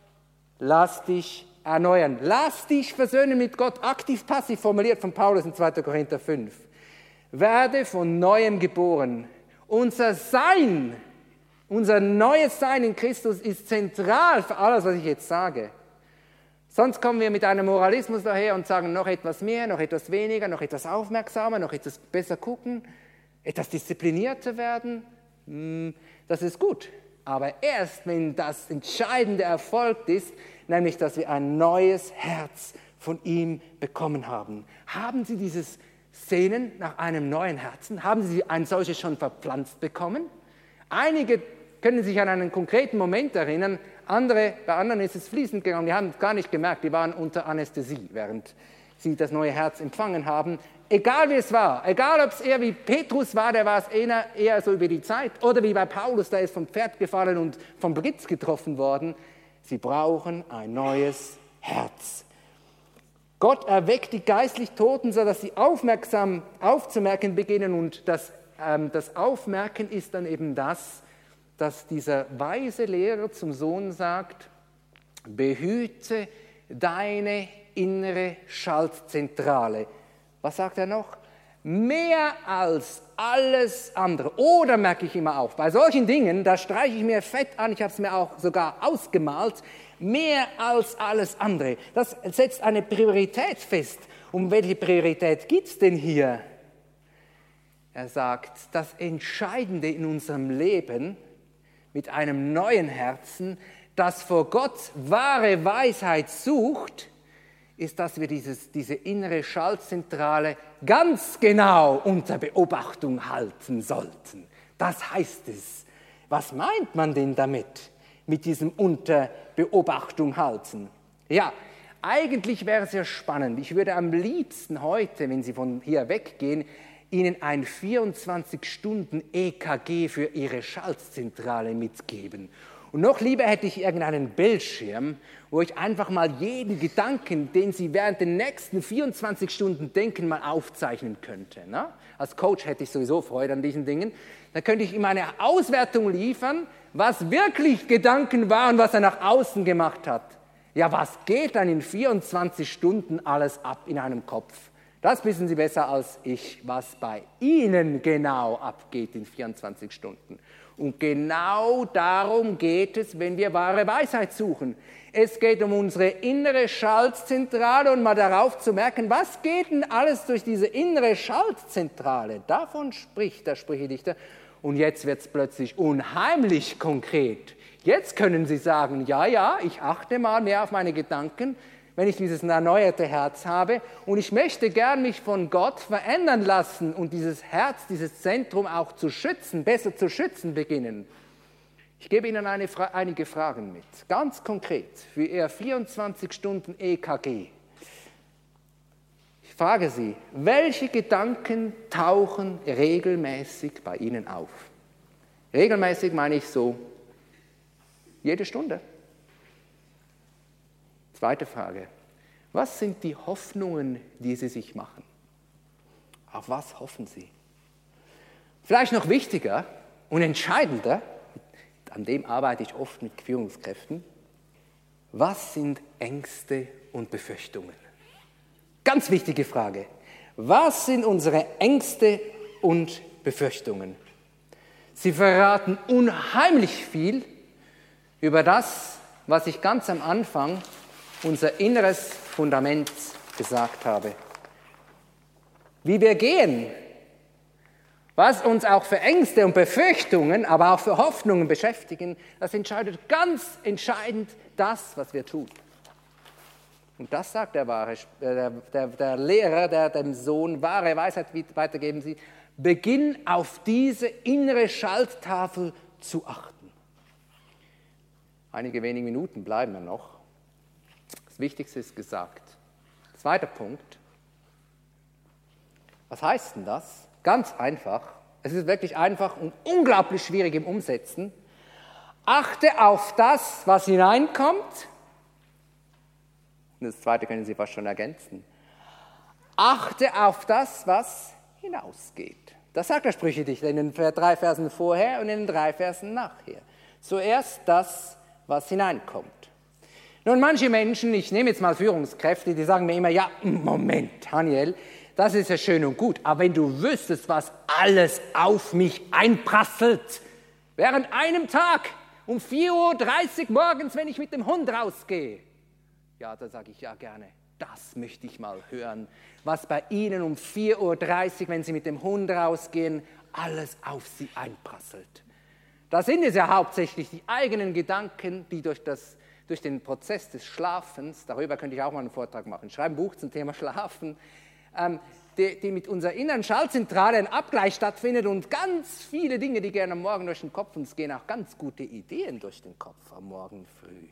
lass dich erneuern. Lass dich versöhnen mit Gott, aktiv-passiv formuliert von Paulus in 2. Korinther 5. Werde von Neuem geboren. Unser Sein, unser neues Sein in Christus ist zentral für alles, was ich jetzt sage. Sonst kommen wir mit einem Moralismus daher und sagen, noch etwas mehr, noch etwas weniger, noch etwas aufmerksamer, noch etwas besser gucken, etwas disziplinierter werden. Das ist gut. Aber erst, wenn das Entscheidende erfolgt ist, nämlich, dass wir ein neues Herz von ihm bekommen haben. Haben Sie dieses Sehnen nach einem neuen Herzen? Haben Sie ein solches schon verpflanzt bekommen? Einige können sich an einen konkreten Moment erinnern, Bei anderen ist es fließend gegangen, die haben es gar nicht gemerkt, die waren unter Anästhesie, während sie das neue Herz empfangen haben. Egal wie es war, egal ob es eher wie Petrus war, der war es eher so über die Zeit, oder wie bei Paulus, der ist vom Pferd gefallen und vom Blitz getroffen worden. Sie brauchen ein neues Herz. Gott erweckt die geistlich Toten, sodass sie aufmerksam aufzumerken beginnen. Und das Aufmerken ist dann eben das, dass dieser weise Lehrer zum Sohn sagt, behüte deine innere Schaltzentrale. Was sagt er noch? Mehr als alles andere. Oder merke ich immer auf, bei solchen Dingen, da streiche ich mir fett an, ich habe es mir auch sogar ausgemalt, mehr als alles andere. Das setzt eine Priorität fest. Um welche Priorität geht es denn hier? Er sagt, das Entscheidende in unserem Leben mit einem neuen Herzen, das vor Gott wahre Weisheit sucht, ist, dass wir diese innere Schaltzentrale ganz genau unter Beobachtung halten sollten. Das heißt es. Was meint man denn damit, mit diesem unter Beobachtung halten? Ja, eigentlich wäre es ja spannend. Ich würde am liebsten heute, wenn Sie von hier weggehen, Ihnen ein 24-Stunden-EKG für Ihre Schaltzentrale mitgeben. Und noch lieber hätte ich irgendeinen Bildschirm, wo ich einfach mal jeden Gedanken, den Sie während den nächsten 24 Stunden denken, mal aufzeichnen könnte. Ne? Als Coach hätte ich sowieso Freude an diesen Dingen. Dann könnte ich ihm eine Auswertung liefern, was wirklich Gedanken waren, was er nach außen gemacht hat. Ja, was geht dann in 24 Stunden alles ab in einem Kopf? Das wissen Sie besser als ich, was bei Ihnen genau abgeht in 24 Stunden. Und genau darum geht es, wenn wir wahre Weisheit suchen. Es geht um unsere innere Schaltzentrale und mal darauf zu merken, was geht denn alles durch diese innere Schaltzentrale? Davon spricht der Sprüchedichter. Und jetzt wird es plötzlich unheimlich konkret. Jetzt können Sie sagen, ja, ich achte mal mehr auf meine Gedanken, wenn ich dieses erneuerte Herz habe und ich möchte gern mich von Gott verändern lassen und dieses Herz, dieses Zentrum auch zu schützen, besser zu schützen beginnen. Ich gebe Ihnen einige Fragen mit, ganz konkret für Ihr 24-Stunden-EKG. Ich frage Sie, welche Gedanken tauchen regelmäßig bei Ihnen auf? Regelmäßig meine ich so jede Stunde. Zweite Frage. Was sind die Hoffnungen, die Sie sich machen? Auf was hoffen Sie? Vielleicht noch wichtiger und entscheidender, an dem arbeite ich oft mit Führungskräften, was sind Ängste und Befürchtungen? Ganz wichtige Frage. Was sind unsere Ängste und Befürchtungen? Sie verraten unheimlich viel über das, was ich ganz am Anfang unser inneres Fundament gesagt habe. Wie wir gehen, was uns auch für Ängste und Befürchtungen, aber auch für Hoffnungen beschäftigen, das entscheidet ganz entscheidend das, was wir tun. Und das sagt der Lehrer, der dem Sohn wahre Weisheit weitergeben sieht, beginn auf diese innere Schalttafel zu achten. Einige wenige Minuten bleiben mir noch. Das Wichtigste ist gesagt. Zweiter Punkt. Was heißt denn das? Ganz einfach. Es ist wirklich einfach und unglaublich schwierig im Umsetzen. Achte auf das, was hineinkommt. Und das Zweite können Sie fast schon ergänzen. Achte auf das, was hinausgeht. Das sagt der Sprüchedichter in den 3 Versen vorher und in den 3 Versen nachher. Zuerst das, was hineinkommt. Nun, manche Menschen, ich nehme jetzt mal Führungskräfte, die sagen mir immer, ja, Moment, Daniel, das ist ja schön und gut, aber wenn du wüsstest, was alles auf mich einprasselt, während einem Tag um 4:30 Uhr morgens, wenn ich mit dem Hund rausgehe, ja, da sage ich ja gerne, das möchte ich mal hören, was bei Ihnen um 4:30 Uhr, wenn Sie mit dem Hund rausgehen, alles auf Sie einprasselt. Da sind es ja hauptsächlich die eigenen Gedanken, die durch den Prozess des Schlafens, darüber könnte ich auch mal einen Vortrag machen, schreibe ein Buch zum Thema Schlafen, die mit unserer inneren Schaltzentrale ein Abgleich stattfindet und ganz viele Dinge, die gerne am Morgen durch den Kopf, und es gehen auch ganz gute Ideen durch den Kopf am Morgen früh.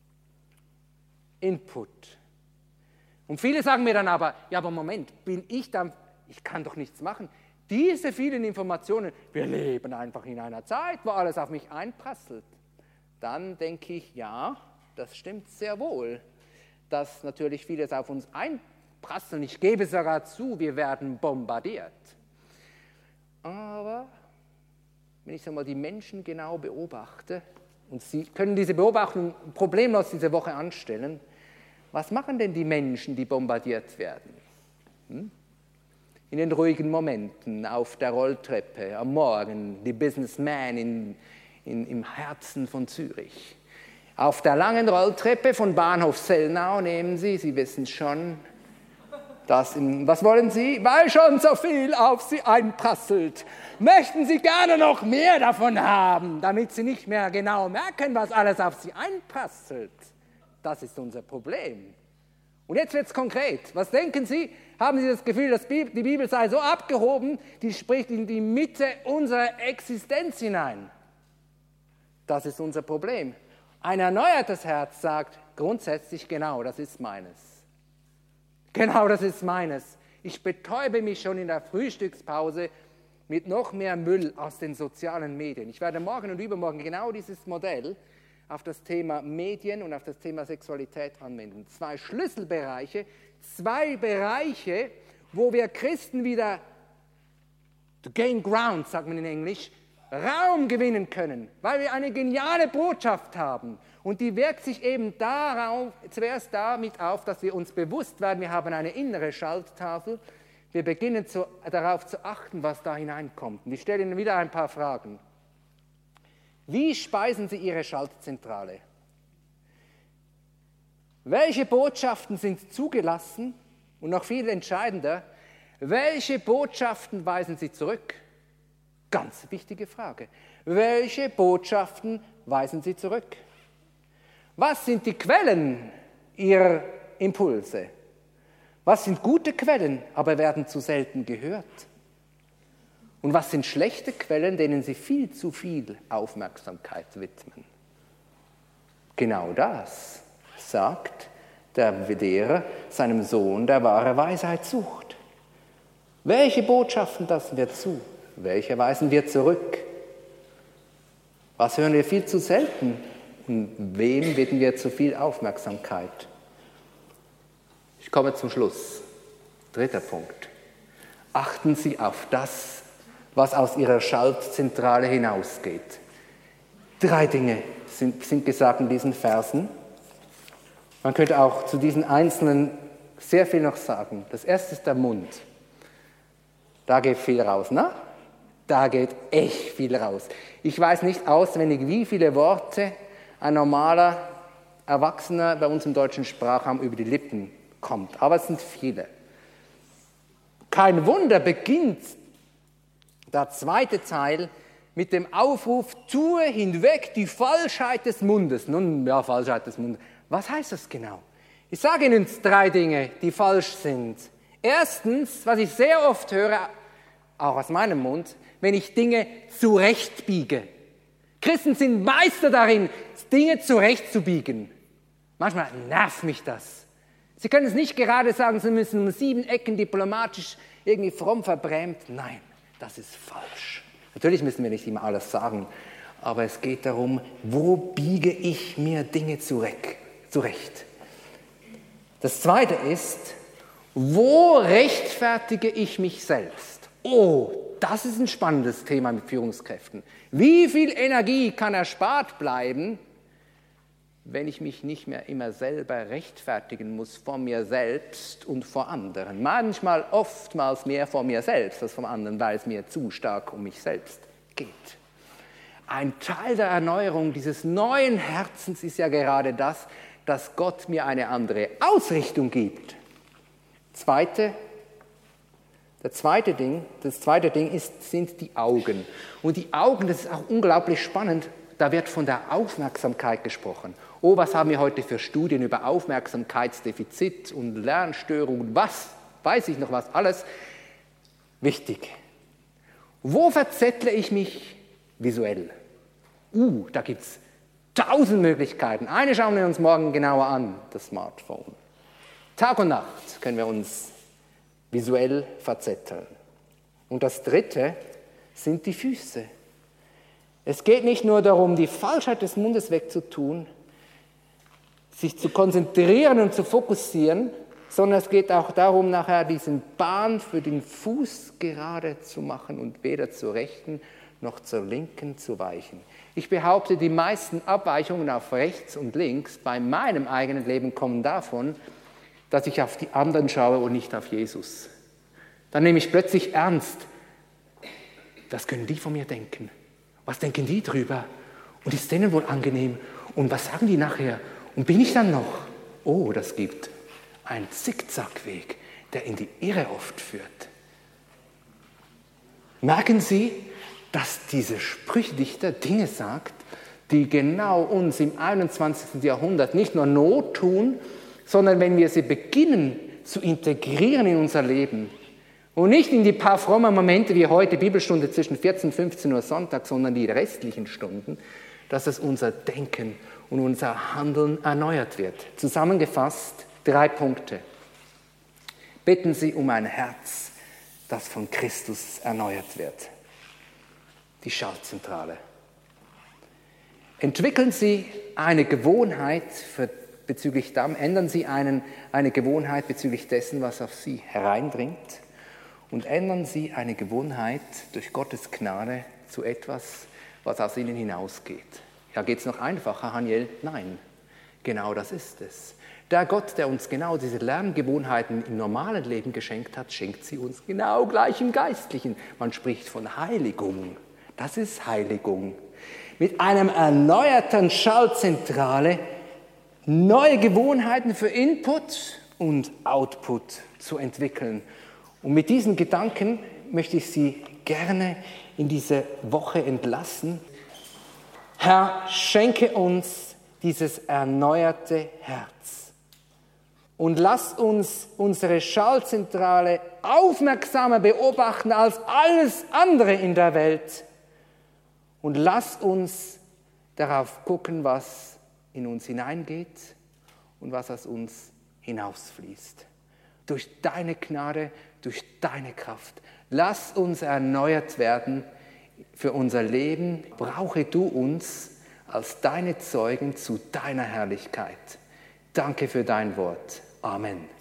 Input. Und viele sagen mir dann aber, ja, aber Moment, bin ich dann, ich kann doch nichts machen. Diese vielen Informationen, wir leben einfach in einer Zeit, wo alles auf mich einprasselt. Dann denke ich, ja, das stimmt sehr wohl, dass natürlich vieles auf uns einprasselt. Ich gebe sogar zu, wir werden bombardiert. Aber wenn ich so mal die Menschen genau beobachte, und Sie können diese Beobachtung problemlos diese Woche anstellen, was machen denn die Menschen, die bombardiert werden? In den ruhigen Momenten, auf der Rolltreppe, am Morgen, die Businessmen im Herzen von Zürich. Auf der langen Rolltreppe von Bahnhof Sellnau nehmen Sie wissen schon, was wollen Sie? Weil schon so viel auf Sie einprasselt. Möchten Sie gerne noch mehr davon haben, damit Sie nicht mehr genau merken, was alles auf Sie einprasselt? Das ist unser Problem. Und jetzt wird es konkret. Was denken Sie? Haben Sie das Gefühl, dass die Bibel sei so abgehoben, die spricht in die Mitte unserer Existenz hinein? Das ist unser Problem. Ein erneuertes Herz sagt grundsätzlich, genau, das ist meines. Genau, das ist meines. Ich betäube mich schon in der Frühstückspause mit noch mehr Müll aus den sozialen Medien. Ich werde morgen und übermorgen genau dieses Modell auf das Thema Medien und auf das Thema Sexualität anwenden. 2 Schlüsselbereiche, 2 Bereiche, wo wir Christen wieder, to gain ground, sagt man in Englisch, Raum gewinnen können, weil wir eine geniale Botschaft haben. Und die wirkt sich eben zuerst damit auf, dass wir uns bewusst werden, wir haben eine innere Schalttafel. Wir beginnen darauf zu achten, was da hineinkommt. Und ich stelle Ihnen wieder ein paar Fragen. Wie speisen Sie Ihre Schaltzentrale? Welche Botschaften sind zugelassen? Und noch viel entscheidender, welche Botschaften weisen Sie zurück? Ganz wichtige Frage. Welche Botschaften weisen Sie zurück? Was sind die Quellen Ihrer Impulse? Was sind gute Quellen, aber werden zu selten gehört? Und was sind schlechte Quellen, denen Sie viel zu viel Aufmerksamkeit widmen? Genau das sagt der Lehrer seinem Sohn, der wahre Weisheit sucht. Welche Botschaften lassen wir zu? Welche weisen wir zurück? Was hören wir viel zu selten? Und wem widmen wir zu viel Aufmerksamkeit? Ich komme zum Schluss. 3. Punkt. Achten Sie auf das, was aus Ihrer Schaltzentrale hinausgeht. 3 Dinge sind gesagt in diesen Versen. Man könnte auch zu diesen Einzelnen sehr viel noch sagen. Das erste ist der Mund. Da geht viel raus, ne? Da geht echt viel raus. Ich weiß nicht auswendig, wie viele Worte ein normaler Erwachsener bei uns im deutschen Sprachraum über die Lippen kommt. Aber es sind viele. Kein Wunder beginnt der 2. Teil mit dem Aufruf, tue hinweg die Falschheit des Mundes. Nun, ja, Falschheit des Mundes. Was heißt das genau? Ich sage Ihnen 3 Dinge, die falsch sind. Erstens, was ich sehr oft höre, auch aus meinem Mund, wenn ich Dinge zurechtbiege. Christen sind Meister darin, Dinge zurechtzubiegen. Manchmal nervt mich das. Sie können es nicht gerade sagen, Sie müssen um 7 Ecken diplomatisch irgendwie fromm verbrämt. Nein, das ist falsch. Natürlich müssen wir nicht immer alles sagen, aber es geht darum, wo biege ich mir Dinge zurecht. Das Zweite ist, wo rechtfertige ich mich selbst? Oh, das ist ein spannendes Thema mit Führungskräften. Wie viel Energie kann erspart bleiben, wenn ich mich nicht mehr immer selber rechtfertigen muss vor mir selbst und vor anderen? Manchmal, oftmals mehr vor mir selbst als vor anderen, weil es mir zu stark um mich selbst geht. Ein Teil der Erneuerung dieses neuen Herzens ist ja gerade das, dass Gott mir eine andere Ausrichtung gibt. Das zweite Ding sind die Augen. Und die Augen, das ist auch unglaublich spannend, da wird von der Aufmerksamkeit gesprochen. Oh, was haben wir heute für Studien über Aufmerksamkeitsdefizit und Lernstörungen, was, weiß ich noch was, alles. Wichtig. Wo verzettle ich mich visuell? Da gibt es 1000 Möglichkeiten. Eine schauen wir uns morgen genauer an, das Smartphone. Tag und Nacht können wir uns visuell verzetteln. Und das Dritte sind die Füße. Es geht nicht nur darum, die Falschheit des Mundes wegzutun, sich zu konzentrieren und zu fokussieren, sondern es geht auch darum, nachher diesen Bahn für den Fuß gerade zu machen und weder zur rechten noch zur linken zu weichen. Ich behaupte, die meisten Abweichungen auf rechts und links bei meinem eigenen Leben kommen davon, dass ich auf die anderen schaue und nicht auf Jesus. Dann nehme ich plötzlich ernst, was können die von mir denken? Was denken die drüber? Und ist denen wohl angenehm? Und was sagen die nachher? Und bin ich dann noch? Oh, das gibt einen Zickzackweg, der in die Irre oft führt. Merken Sie, dass dieser Sprüchdichter Dinge sagt, die genau uns im 21. Jahrhundert nicht nur Not tun, sondern wenn wir sie beginnen zu integrieren in unser Leben und nicht in die paar frommen Momente wie heute, Bibelstunde zwischen 14 und 15 Uhr Sonntag, sondern die restlichen Stunden, dass es unser Denken und unser Handeln erneuert wird. Zusammengefasst 3 Punkte. Bitten Sie um ein Herz, das von Christus erneuert wird. Die Schaltzentrale. Entwickeln Sie eine Gewohnheit ändern Sie eine Gewohnheit bezüglich dessen, was auf Sie hereindringt, und ändern Sie eine Gewohnheit durch Gottes Gnade zu etwas, was aus Ihnen hinausgeht. Ja, geht es noch einfacher, Haniel? Nein, genau das ist es. Der Gott, der uns genau diese Lerngewohnheiten im normalen Leben geschenkt hat, schenkt sie uns genau gleich im Geistlichen. Man spricht von Heiligung. Das ist Heiligung. Mit einem erneuerten Schaltzentrale neue Gewohnheiten für Input und Output zu entwickeln. Und mit diesen Gedanken möchte ich Sie gerne in diese Woche entlassen. Herr, schenke uns dieses erneuerte Herz und lass uns unsere Schaltzentrale aufmerksamer beobachten als alles andere in der Welt. Und lass uns darauf gucken, was in uns hineingeht und was aus uns hinausfließt. Durch deine Gnade, durch deine Kraft. Lass uns erneuert werden für unser Leben. Brauche du uns als deine Zeugen zu deiner Herrlichkeit. Danke für dein Wort. Amen.